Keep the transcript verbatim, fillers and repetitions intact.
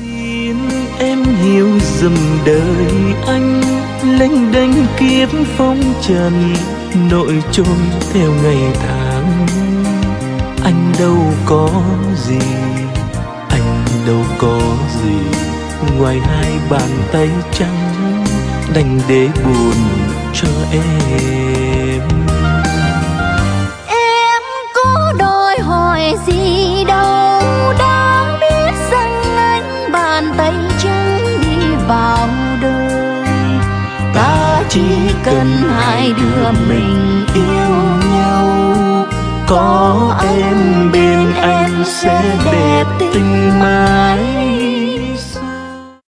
Xin em hiểu dùm đời anh, lênh đênh kiếp phong trần, nội trôi theo ngày tháng. Anh đâu có gì, anh đâu có gì, ngoài hai bàn tay trắng đành để buồn cho em. Em có đòi hỏi gì đâu, đã biết rằng anh bàn tay trắng đi vào đời. Ta chỉ cần hai đứa mình yêu nhau, có em bên anh sẽ đẹp tình mãi.